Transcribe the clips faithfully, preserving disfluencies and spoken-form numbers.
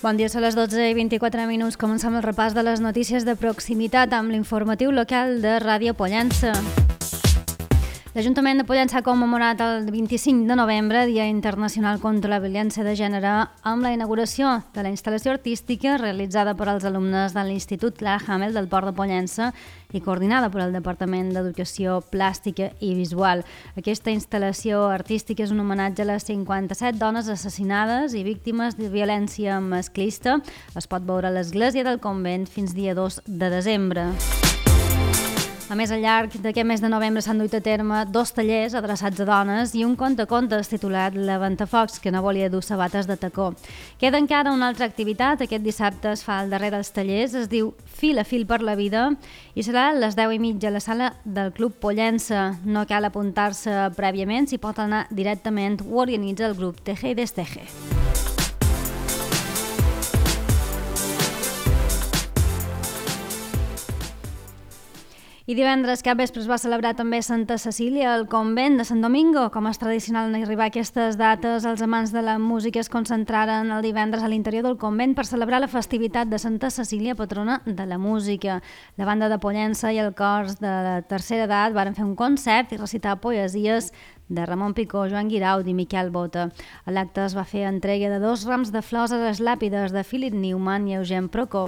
Bon dia, són les dotze i vint-i-quatre minuts. Comencem el repàs de les notícies de proximitat amb l'informatiu local de Ràdio Pollença. L'Ajuntament de Pollença ha commemorat el vint-i-cinc de novembre, Dia Internacional contra la Violència de Gènere, amb la inauguració de la instal·lació artística realitzada per als alumnes de l'Institut Clara Hamel del Port de Pollença i coordinada per al Departament d'Educació Plàstica i Visual. Aquesta instal·lació artística és un homenatge a les cinquanta-set dones assassinades i víctimes de violència masclista. Es pot veure a l'església del convent fins dia dos de desembre. A més, al llarg d'aquest mes de novembre s'han duit a terme dos tallers adreçats a dones i un conte-contes titulat La Ventafocs, que no volia dur sabates de tacó. Queda encara una altra activitat. Aquest dissabte es fa el darrer dels tallers, es diu Fil a fil per la vida i serà a les deu i mitja a la sala del Club Pollença. No cal apuntar-se prèviament, s'hi pot anar directament, ho organitza el grup Teje i Desteje. I divendres cap vespre es va celebrar també Santa Cecília al convent de Sant Domingo. Com és tradicional en arribar a aquestes dates, els amants de la música es concentraren el divendres a l'interior del convent per celebrar la festivitat de Santa Cecília, patrona de la música. La banda de Pollença i el cors de la tercera edat van fer un concert i recitar poesies de Ramon Picó, Joan Guiraud i Miquel Bota. A l'acte es va fer entrega de dos rams de flors a les làpides de Philip Newman i Eugen Prokop.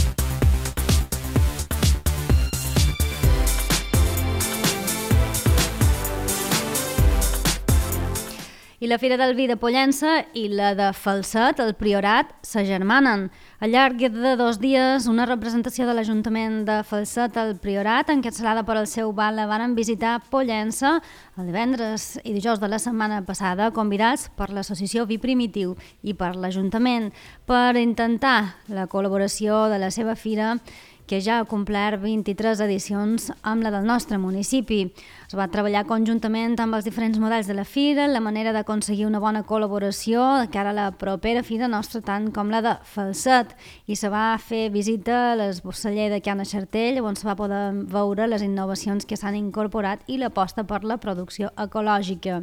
I la Fira del Vi de Pollença i la de Falset, el Priorat, s'agermanen. Al llarg de dos dies, una representació de l'Ajuntament de Falset al Priorat, encapçalada per el seu bal, van visitar Pollença el divendres i dijous de la setmana passada, convidats per l'Associació Vi Primitiu i per l'Ajuntament per intentar la col·laboració de la seva fira, que ja ha complert vint-i-tres edicions amb la del nostre municipi. Es va treballar conjuntament amb els diferents models de la fira, la manera d'aconseguir una bona col·laboració de cara a la propera fira nostra, tant com la de Falset, i se va fer visita a l'esborceller de Cana Xartell, on se va poder veure les innovacions que s'han incorporat i l'aposta per la producció ecològica.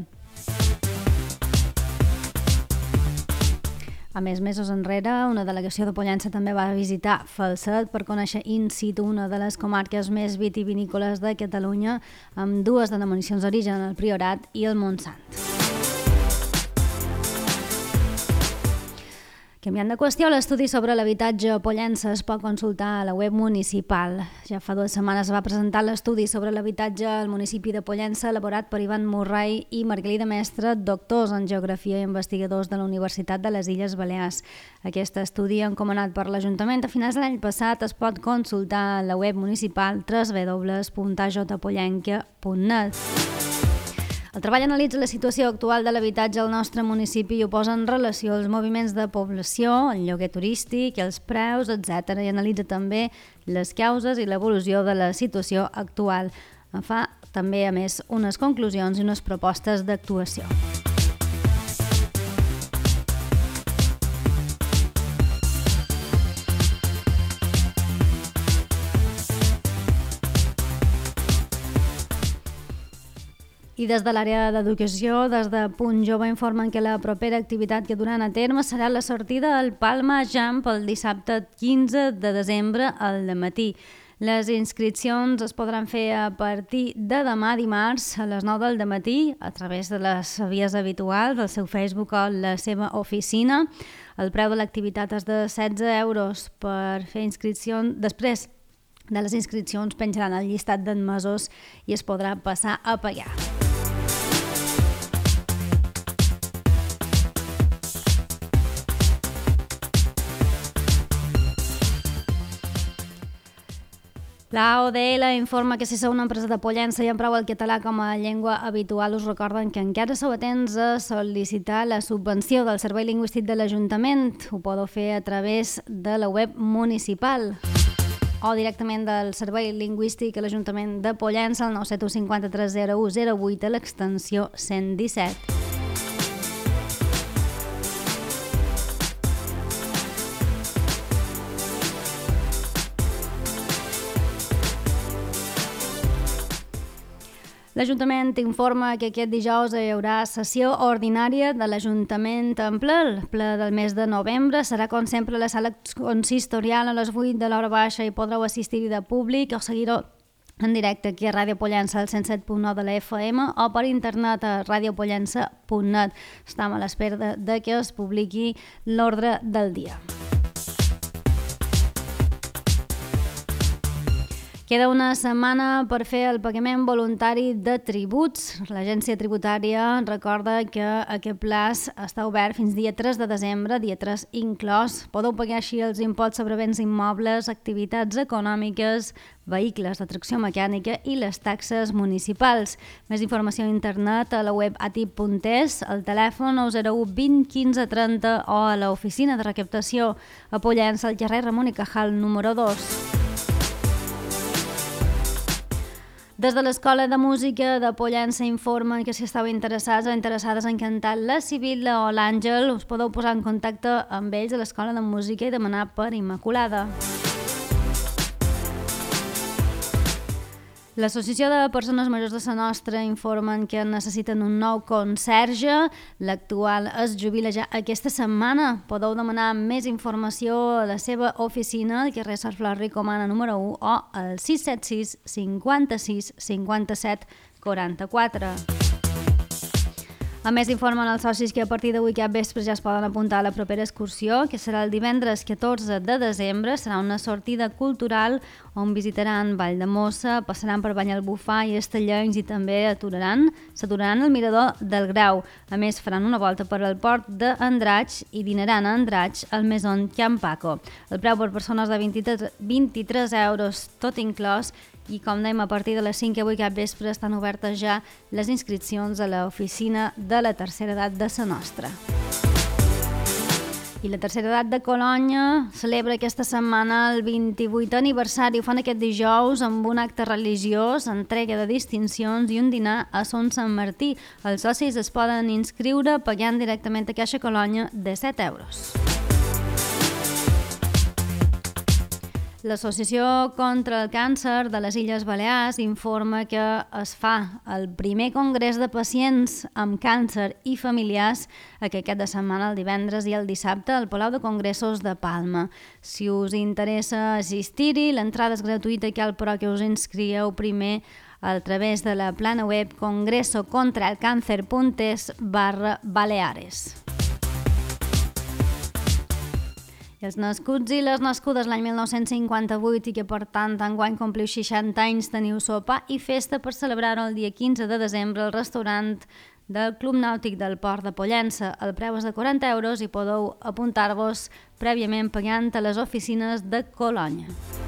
A més, mesos enrere, una delegació de Pollença també va visitar Falset per conèixer in situ una de les comarques més vitivinícoles de Catalunya, amb dues denominacions d'origen, el Priorat i el Montsant. Canviant de qüestió, l'estudi sobre l'habitatge a Pollença es pot consultar a la web municipal. Ja fa dues setmanes va presentar l'estudi sobre l'habitatge al municipi de Pollença, elaborat per Ivan Murray i Margalida Mestre, doctors en Geografia i investigadors de la Universitat de les Illes Balears. Aquest estudi, encomanat per l'Ajuntament a finals de l'any passat, es pot consultar a la web municipal w w w punt a j pollenca punt net. El treball analitza la situació actual de l'habitatge al nostre municipi i ho posa en relació als moviments de població, el lloguer turístic, els preus, etcètera, i analitza també les causes i l'evolució de la situació actual. En fa també, a més, unes conclusions i unes propostes d'actuació. I des de l'àrea d'educació, des de Punt Jove, informen que la propera activitat que duran a terme serà la sortida al Palma Jump el dissabte quinze de desembre al matí. Les inscripcions es podran fer a partir de demà dimarts a les nou del matí a través de les vies habituals, del seu Facebook o la seva oficina. El preu de l'activitat és de setze euros per fer inscripcions. Després de les inscripcions penjaran el llistat d'admesos i es podrà passar a pagar. La O D L informa que si sou una empresa de Pollença i empreu el català com a llengua habitual, us recorden que encara sou atents a sol·licitar la subvenció del Servei Lingüístic de l'Ajuntament. Ho podeu fer a través de la web municipal o directament del Servei Lingüístic a l'Ajuntament de Pollença al nou set u cinc tres zero u zero vuit a l'extensió cent disset. L'Ajuntament informa que aquest dijous hi haurà sessió ordinària de l'Ajuntament en ple. El ple del mes de novembre serà, com sempre, a la sala consistorial a les vuit de l'hora baixa i podreu assistir-hi de públic o seguir-ho en directe aquí a Ràdio Pollença al cent set punt nou de la F M o per internet a radiopollença punt net. Estem a l'espera de, de que es publiqui l'ordre del dia. Queda una setmana per fer el pagament voluntari de tributs. L'Agència Tributària recorda que aquest plaç està obert fins dia tres de desembre, dia tres inclòs. Podeu pagar així els imposts sobre béns immobles, activitats econòmiques, vehicles de tracció mecànica i les taxes municipals. Més informació a internet a la web atip punt es, al telèfon nou zero u vint quinze trenta o a l'oficina de recaptació a Pollença, al carrer Ramon i Cajal número dos. Des de l'Escola de Música de Pollença informen que si esteu interessats o interessades en cantar la Sibil·la o l'Àngel, us podeu posar en contacte amb ells a l'Escola de Música i demanar per Immaculada. L'Associació de Persones Majors de Sa Nostra informen que necessiten un nou conserge. L'actual es jubila ja aquesta setmana. Podeu demanar més informació a la seva oficina al carrer Sarflor Ricomana número u o al sis set sis cinquanta-sis cinquanta-set quaranta-quatre. A més, informen els socis que a partir d'avui cap vespre ja es poden apuntar a la propera excursió, que serà el divendres catorze de desembre. Serà una sortida cultural on visitaran Valldemossa, passaran per Banyalbufar i Estellencs i també aturaran, s'aturaran al Mirador del Grau. A més, faran una volta per al port d'Andratx i dinaran a Andratx al Maison Can Paco. El preu per persones de vint-i-tres euros tot inclòs. I com dèiem, a partir de les cinc avui cap vespre estan obertes ja les inscripcions a l'oficina de la tercera edat de Sa Nostra. I la tercera edat de Colònia celebra aquesta setmana el vint-i-vuitè aniversari. Ho fan aquest dijous amb un acte religiós, entrega de distincions i un dinar a Son Sant Martí. Els socis es poden inscriure pagant directament a Caixa Colònia de set euros. L'Associació contra el Càncer de les Illes Balears informa que es fa el primer congrés de pacients amb càncer i familiars aquest cap de setmana, el divendres i el dissabte, al Palau de Congressos de Palma. Si us interessa assistir-hi, l'entrada és gratuïta i cal però que us inscrieu primer a través de la plana web congresocontraalcancer.es barra Baleares. Els nascuts i les nascudes l'any mil nou-cents cinquanta-vuit i que, per tant, enguany compliu seixanta anys, teniu sopar i festa per celebrar-ho el dia quinze de desembre al restaurant del Club Nàutic del Port de Pollença. El preu és de quaranta euros i podeu apuntar-vos prèviament pagant a les oficines de Colònia.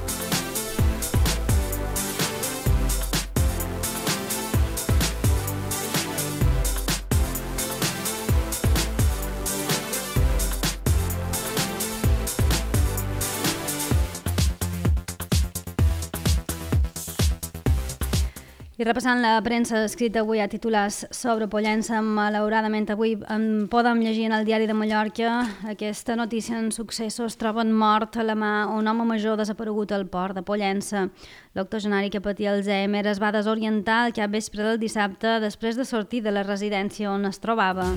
I repassant la premsa escrita avui a titulars sobre Pollença, malauradament avui en podem llegir en el Diari de Mallorca aquesta notícia en successos. Troben mort a la mà un home major desaparegut al port de Pollença. L'octogenari que patia Alzheimer es va desorientar al capvespre del dissabte després de sortir de la residència on es trobava.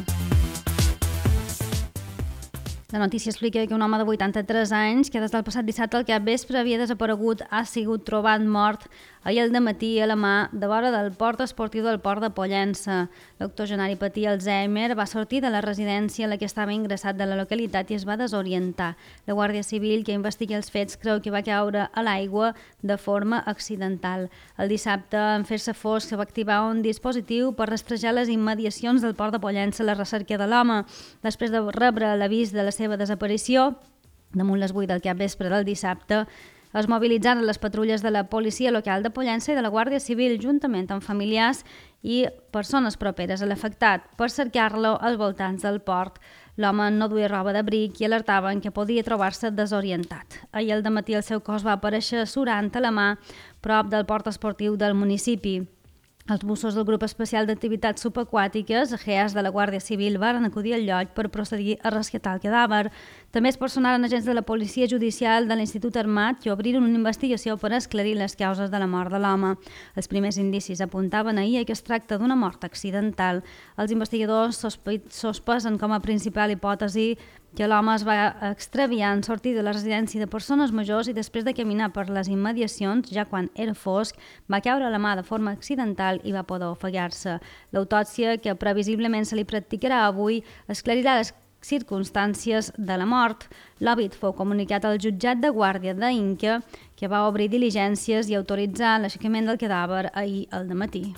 La notícia explica que un home de vuitanta-tres anys, que des del passat dissabte al capvespre havia desaparegut, ha sigut trobat mort ahir al dematí a la mà de vora del port esportiu del port de Pollença. L'octogenari patia Alzheimer, va sortir de la residència a la que estava ingressat de la localitat i es va desorientar. La Guàrdia Civil, que investiga els fets, creu que va caure a l'aigua de forma accidental. El dissabte, en fer-se fosc, va activar un dispositiu per rastrejar les immediacions del port de Pollença a la recerca de l'home. Després de rebre l'avís de la seva desaparició, damunt les vuit del capvespre del dissabte, es mobilitzaren les patrulles de la policia local de Pollença i de la Guàrdia Civil, juntament amb familiars i persones properes a l'afectat, per cercar-lo als voltants del port. L'home no duia roba d'abric i alertaven que podia trobar-se desorientat. Ahir al dematí el seu cos va aparèixer surant a la mà prop del port esportiu del municipi. Els bussos del Grup Especial d'Activitats Subaquàtiques, G E A S de la Guàrdia Civil, van acudir al lloc per procedir a rescatar el cadàver. També es personaren agents de la Policia Judicial de l'Institut Armat que obriren una investigació per esclarir les causes de la mort de l'home. Els primers indicis apuntaven ahir que es tracta d'una mort accidental. Els investigadors sospesen com a principal hipòtesi que l'home es va extraviar en sortir de la residència de persones majors i després de caminar per les immediacions, ja quan era fosc, va caure a la mà de forma accidental i va poder ofegar-se. L'autòpsia, que previsiblement se li practicarà avui, esclarirà les circumstàncies de la mort. L'òbit fou comunicat al jutjat de guàrdia d'Inca, que va obrir diligències i autoritzar l'aixecament del cadàver ahir al dematí.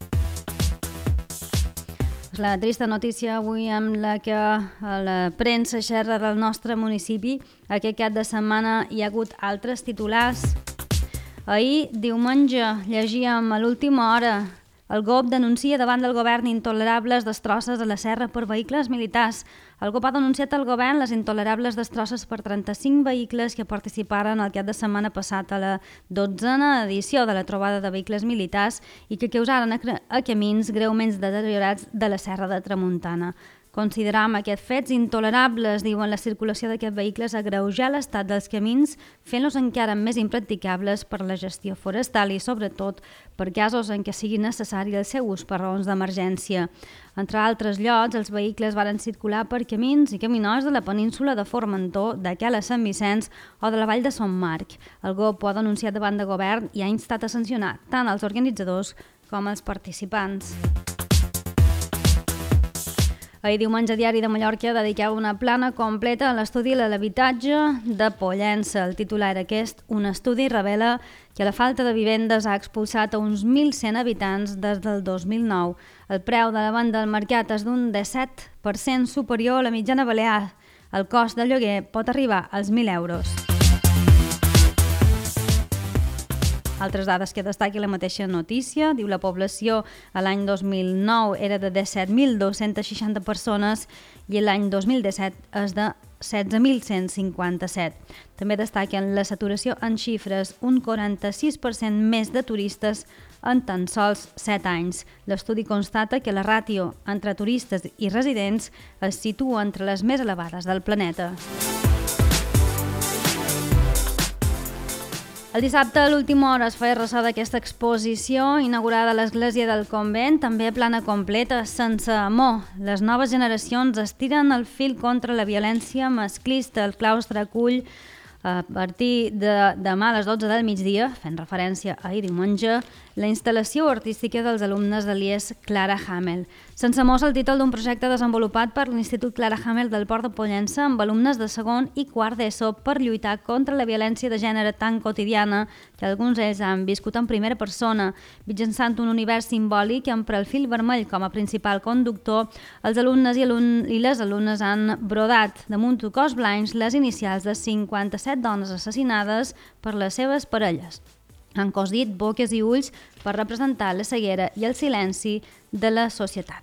La trista notícia avui amb la que la premsa xerra del nostre municipi. Aquest cap de setmana hi ha hagut altres titulars. Ahir, diumenge, llegíem a l'última hora: el G O P denuncia davant del govern intolerables destrosses a la serra per vehicles militars. El G O P ha denunciat al govern les intolerables destrosses per trenta-cinc vehicles que participaren el cap de setmana passat a la dotzena edició de la trobada de vehicles militars i que causaren a camins greument deteriorats de la serra de Tramuntana. Consideram aquests fets intolerables, diuen, la circulació d'aquests vehicles agreujar l'estat dels camins, fent-los encara més impracticables per la gestió forestal i, sobretot, per casos en què sigui necessari el seu ús per raons d'emergència. Entre altres llocs, els vehicles varen circular per camins i caminots de la península de Formentor, de Cala Sant Vicenç o de la vall de Son Marc. El G O P ho ha denunciat davant de govern i ha instat a sancionar tant els organitzadors com els participants. Ahir diumenge, Diari de Mallorca dedicava una plana completa a l'estudi de l'habitatge de Pollença. El titular era aquest: un estudi revela que la falta de vivendes ha expulsat a uns mil cent habitants des del dos mil nou. El preu de la venda al mercat és d'un disset per cent superior a la mitjana balear. El cost del lloguer pot arribar als mil euros. Altres dades que destaqui la mateixa notícia. Diu, la població a l'any dos mil nou era de disset mil dos-cents seixanta persones i l'any dos mil disset és de setze mil cent cinquanta-set. També destaquen la saturació en xifres, un quaranta-sis per cent més de turistes en tan sols set anys. L'estudi constata que la ràtio entre turistes i residents es situa entre les més elevades del planeta. El dissabte, a l'última hora, es feia ressò d'aquesta exposició inaugurada a l'Església del Convent, també plana completa, sense amor. Les noves generacions estiren el fil contra la violència masclista. El claustre acull a partir de demà a les dotze del migdia, fent referència a ahir diumenge, la instal·lació artística dels alumnes de l'I E S Clara Hamel. Sense amor és el títol d'un projecte desenvolupat per l'Institut Clara Hamel del Port de Pollença amb alumnes de segon i quart d'ESO per lluitar contra la violència de gènere tan quotidiana que alguns d'ells han viscut en primera persona. Mitjançant un univers simbòlic amb el fil vermell com a principal conductor, els alumnes i, alun i les alumnes han brodat damunt de cos blancs les inicials de cinquanta-set dones assassinades per les seves parelles. Han cosit boques i ulls per representar la ceguera i el silenci de la societat.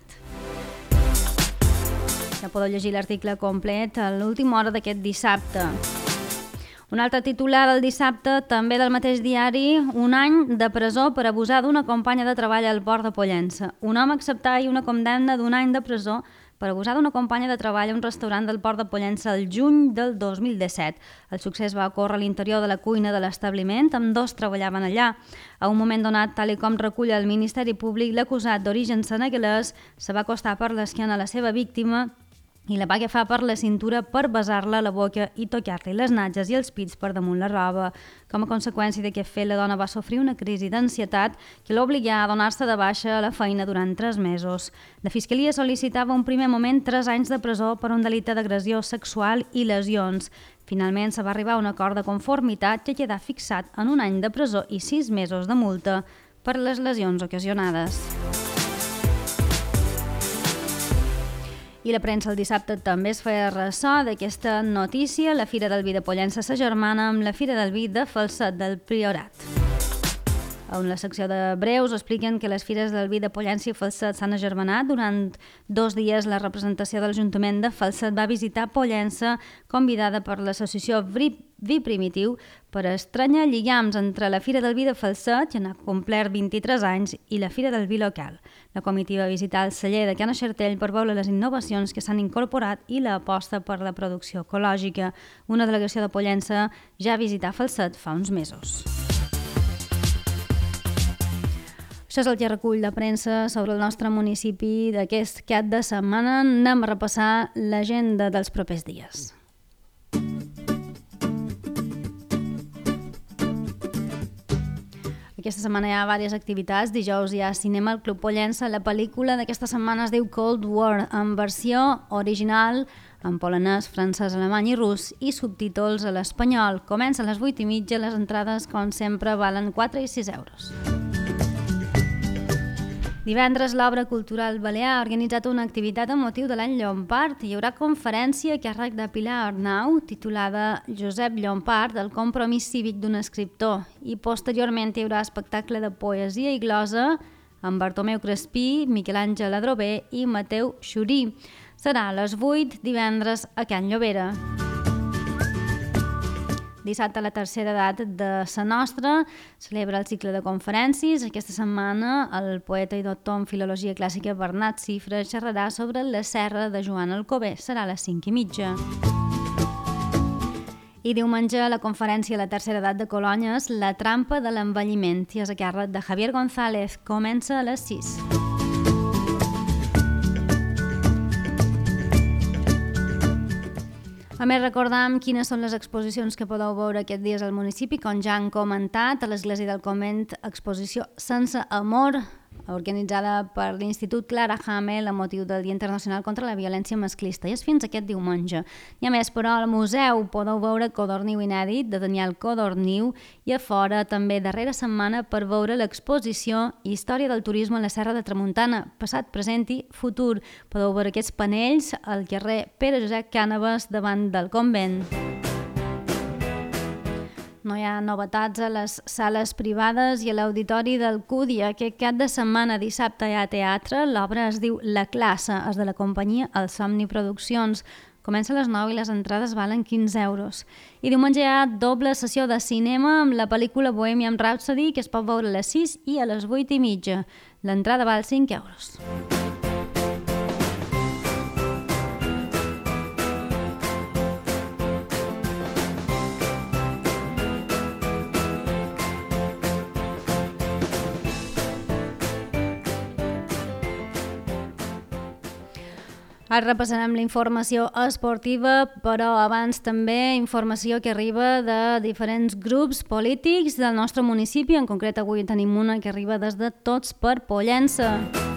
Ja podeu llegir l'article complet a l'última hora d'aquest dissabte. Un altre titular del dissabte, també del mateix diari: un any de presó per abusar d'una companya de treball al Port de Pollença. Un home acceptà ahir una condemna d'un any de presó per abusar d'una companya de treball a un restaurant del Port de Pollença el juny del dos mil disset. El succés va ocórrer a l'interior de la cuina de l'establiment, amb dos treballaven allà. A un moment donat, tal i com recull el Ministeri Públic, l'acusat d'origen senegalès se va acostar per l'esquena a la seva víctima i la va agafar per la cintura per besar-la a la boca i tocar-li les natges i els pits per damunt la roba. Com a conseqüència d'aquest fet, la dona va sofrir una crisi d'ansietat que l'obligà a donar-se de baixa a la feina durant tres mesos. La Fiscalia sol·licitava un primer moment tres anys de presó per un delicte d'agressió sexual i lesions. Finalment, se va arribar a un acord de conformitat que quedà fixat en un any de presó i sis mesos de multa per les lesions ocasionades. I la premsa el dissabte també es feia ressò d'aquesta notícia. La Fira del Vi de Pollença s'agermana amb la Fira del Vi de Falset del Priorat. En la secció de breus expliquen que les fires del vi de Pollença i Falset s'han agermanat. Durant dos dies la representació de l'Ajuntament de Falset va visitar Pollença, convidada per l'associació Vi Primitiu, per estranyar lligams entre la Fira del Vi de Falset, que n'ha complert vint-i-tres anys, i la Fira del Vi local. La comitiva va visitar el celler de Can Xartell per veure les innovacions que s'han incorporat i l'aposta per la producció ecològica. Una delegació de Pollença ja ha visitat Falset fa uns mesos. Això és el que recull de premsa sobre el nostre municipi d'aquest cap de setmana. Anem a repassar l'agenda dels propers dies. Aquesta setmana hi ha diverses activitats. Dijous hi ha cinema al Club Pollença. La pel·lícula d'aquesta setmana es diu Cold War, en versió original en polonès, francès, alemany i rus i subtítols a l'espanyol. Comença a les vuit i mitja. Les entrades, com sempre, valen quatre i sis euros. Divendres, l'Obra Cultural Balear ha organitzat una activitat amb motiu de l'any Llompart. Hi haurà conferència a càrrec de Pilar Arnau, titulada Josep Llompart, el compromís cívic d'un escriptor. I posteriorment hi haurà espectacle de poesia i glosa amb Bartomeu Crespí, Miquel Àngel Adrover i Mateu Xurí. Serà a les vuit, divendres, a Can Llobera. Dissabte, la tercera edat de Sa Nostra celebra el cicle de conferències. Aquesta setmana el poeta i doctor en filologia clàssica Bernat Cifra xerrarà sobre la serra de Joan Alcover. Serà a les cinc i mitja. I diumenge, la conferència a la tercera edat de Colònies, La trampa de l'envelliment, i és a càrrec de Javier González. Comença a les sis. A més, recordam quines són les exposicions que podeu veure aquests dies al municipi. Com ja han comentat, a l'Església del Convent, exposició Sense Amor, organitzada per l'Institut Clara Hamel a motiu del Dia Internacional contra la Violència Masclista, i és fins aquest diumenge. I a més, però, al museu podeu veure Codorniu inèdit, de Daniel Codorniu, i a fora també darrera setmana per veure l'exposició Història del turisme a la Serra de Tramuntana, passat, present i futur. Podeu veure aquests panells al carrer Pere Josep Cànovas davant del convent. No hi ha novetats a les sales privades i a l'auditori del Cúdia. Aquest cap de setmana, dissabte, hi ha teatre. L'obra es diu La classe, és de la companyia El Somni Produccions. Comença a les nou i les entrades valen quinze euros. I diumenge hi ha doble sessió de cinema amb la pel·lícula Bohemian Rhapsody, que es pot veure a les sis i a les vuit i mitja. L'entrada val cinc euros. Ara repassarem la informació esportiva, però abans també informació que arriba de diferents grups polítics del nostre municipi. En concret, avui tenim una que arriba des de Tots per Pollença.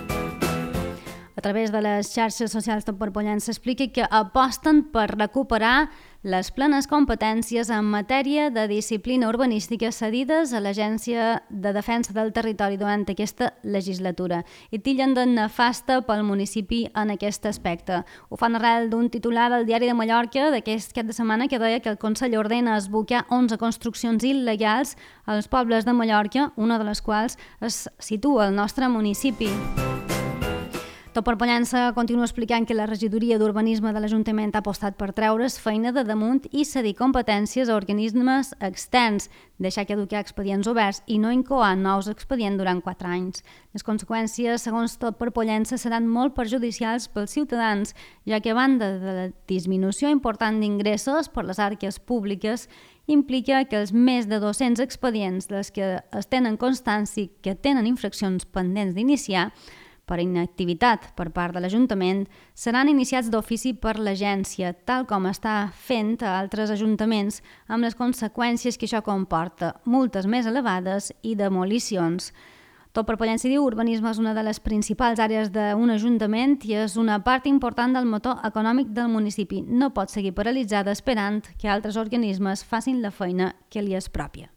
A través de les xarxes socials Tot per Pollença explica que aposten per recuperar les plenes competències en matèria de disciplina urbanística cedides a l'Agència de Defensa del Territori durant aquesta legislatura i tillen de nefasta pel municipi en aquest aspecte. Ho fan arrel d'un titular del Diari de Mallorca d'aquest cap de setmana que deia que el Consell ordena esbocar onze construccions il·legals als pobles de Mallorca, una de les quals es situa al nostre municipi. Tot per Pollença continua explicant que la regidoria d'Urbanisme de l'Ajuntament ha apostat per treure's feina de damunt i cedir competències a organismes externs, deixar caducar expedients oberts i no incoar nous expedients durant quatre anys. Les conseqüències, segons Tot per Pollença, seran molt perjudicials pels ciutadans, ja que a banda de la disminució important d'ingressos per les arques públiques, implica que els més de dos-cents expedients dels que es tenen constància que tenen infraccions pendents d'iniciar per inactivitat per part de l'Ajuntament, seran iniciats d'ofici per l'agència, tal com està fent a altres ajuntaments, amb les conseqüències que això comporta, multes més elevades i demolicions. Tot per Pollença diu, urbanisme és una de les principals àrees d'un ajuntament i és una part important del motor econòmic del municipi. No pot seguir paralitzada esperant que altres organismes facin la feina que li és pròpia.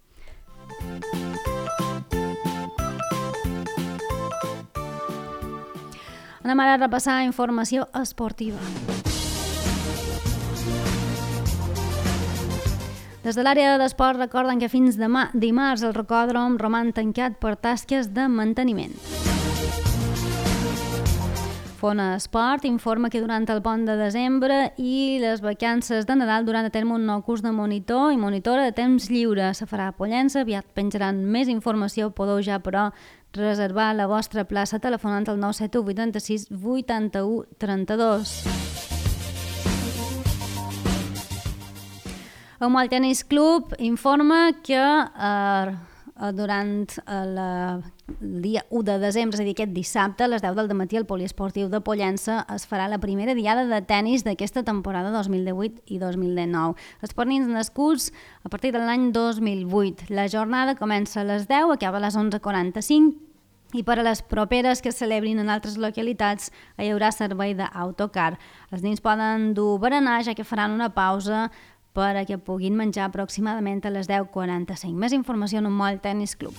Anem ara a repassar informació esportiva. Des de l'àrea d'esport recorden que fins demà dimarts el rocòdrom roman tancat per tasques de manteniment. Fona Esport informa que durant el pont de desembre i les vacances de Nadal duran a terme un nou curs de monitor i monitora de temps lliure. Se farà a Pollença, aviat penjaran més informació, podeu ja però reservar la vostra plaça telefonant al nou set u vuitanta-sis vuitanta-u trenta-dos. El Moll Tennis Club informa que eh, durant el dia u de desembre, és a dir, aquest dissabte, a les deu del matí, al Poliesportiu de Pollença es farà la primera diada de tennis d'aquesta temporada dos mil divuit i dos mil dinou. Esportins nascuts a partir de l'any dos mil vuit. La jornada comença a les deu, acaba a les onze quaranta-cinc i per a les properes que es celebrin en altres localitats hi haurà servei d'autocar. Els nens poden dur berenar, ja que faran una pausa per a que puguin menjar aproximadament a les deu quaranta-cinc. Més informació en un Moll Tennis Club.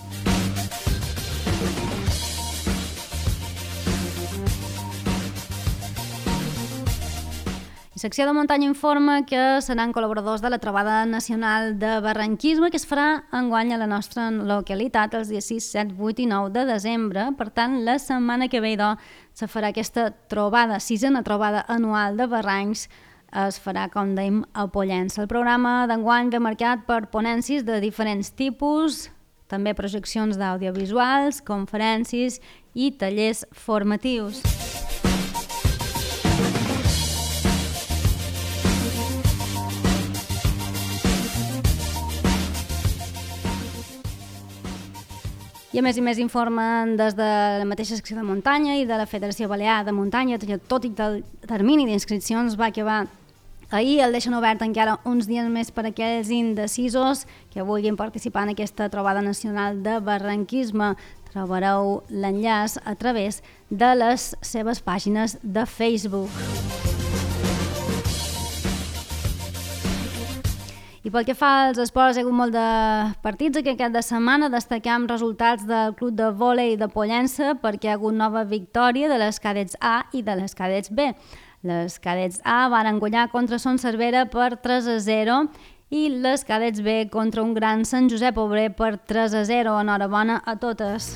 La secció de muntanya informa que seran col·laboradors de la Trobada Nacional de Barranquisme que es farà enguany a la nostra localitat els dies sis, set, vuit i nou de desembre. Per tant, la setmana que ve se farà aquesta trobada, sisena trobada anual de barrancs, es farà, com dèiem, a Pollença. El programa d'enguany ve marcat per ponències de diferents tipus, també projeccions d'audiovisuals, conferències i tallers formatius. I a més i més informen des de la mateixa secció de muntanya i de la Federació Balear de Muntanya, tot i que el termini d'inscripcions va acabar ahir, el deixen obert encara uns dies més per a aquells indecisos que vulguin participar en aquesta trobada nacional de barranquisme. Trobareu l'enllaç a través de les seves pàgines de Facebook. I pel que fa als esports, hi ha hagut molt de partits aquest cap de setmana. Destacam resultats del club de vòlei de Pollença perquè hi ha hagut nova victòria de les cadets A i de les cadets B. Les cadets A van guanyar contra Son Cervera per tres a zero i les cadets B contra un gran Sant Josep Obrer per tres a zero. Enhorabona a totes.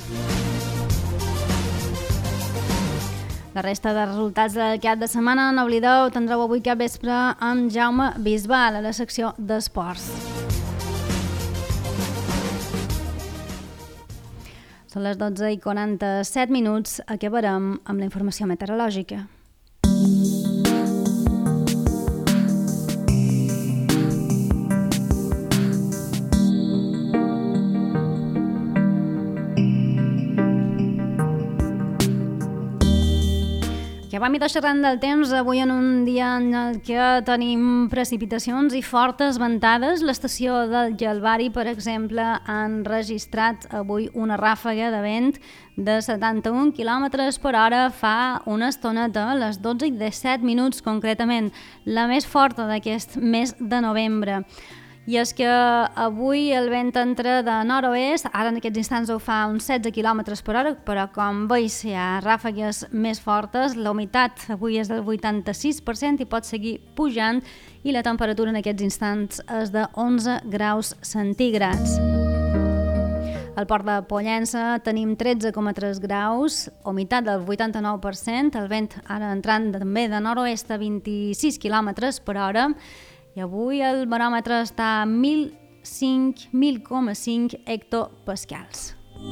La resta de resultats del cap de setmana, no oblideu, tindreu avui cap vespre amb Jaume Bisbal a la secció d'esports. Són les dotze i quaranta-set minuts, acabarem amb la informació meteorològica. Que vam ir xerrant del temps avui en un dia en el que tenim precipitacions i fortes ventades. L'estació del Gelvari, per exemple, han registrat avui una ràfaga de vent de setanta-un quilòmetres per hora fa una estoneta, a les dotze i disset minuts concretament, la més forta d'aquest mes de novembre. I és que avui el vent entra de nord-oest, ara en aquests instants ho fa uns setze quilòmetres per hora, però com veus hi ha ràfegues més fortes, la humitat avui és del vuitanta-sis per cent i pot seguir pujant i la temperatura en aquests instants és de onze graus centígrads. Al port de Pollença tenim tretze coma tres graus, humitat del vuitanta-nou per cent, el vent ara entrant també de nord-oest a vint-i-sis quilòmetres per hora, i avui el baròmetre està a mil coma cinc hectopascals.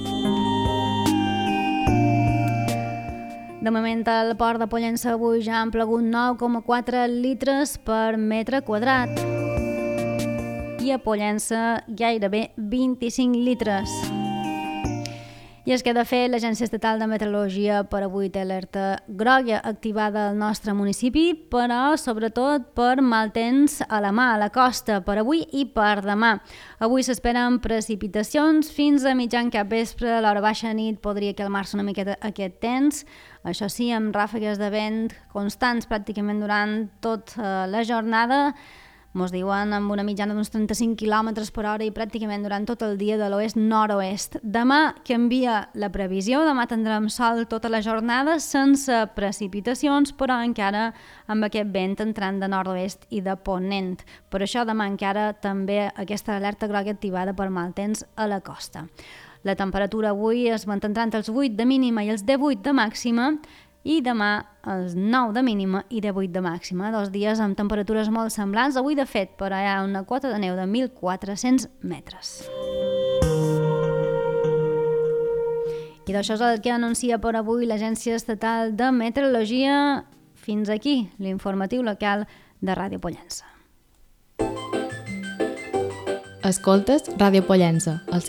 De moment al port de Pollença avui ja han plegut nou coma quatre litres per metre quadrat i a Pollença gairebé vint-i-cinc litres. I és que, de fet, l'Agència Estatal de Meteorologia per avui té alerta groga activada al nostre municipi, però sobretot per mal temps a la mà, a la costa, per avui i per demà. Avui s'esperen precipitacions fins a mitjan capvespre, a l'hora baixa nit podria calmar-se una miqueta aquest temps, això sí, amb ràfegues de vent constants pràcticament durant tota la jornada. Mos diuen amb una mitjana d'uns trenta-cinc quilòmetres per hora i pràcticament durant tot el dia de l'oest-nord-oest. Demà canvia la previsió, demà tindrem sol tota la jornada sense precipitacions, però encara amb aquest vent entrant de nord-oest i de ponent. Per això demà encara també aquesta alerta groga activada per mal temps a la costa. La temperatura avui es mantindrà entre els vuit de mínima i els divuit de màxima i demà els nou de mínima i divuit de màxima. Dos dies amb temperatures molt semblants. Avui, de fet, però hi ha una quota de neu de mil quatre-cents metres. I d'això és el que anuncia per avui l'Agència Estatal de Meteorologia. Fins aquí l'informatiu local de Ràdio Pollença. Escoltes Ràdio Pollença, el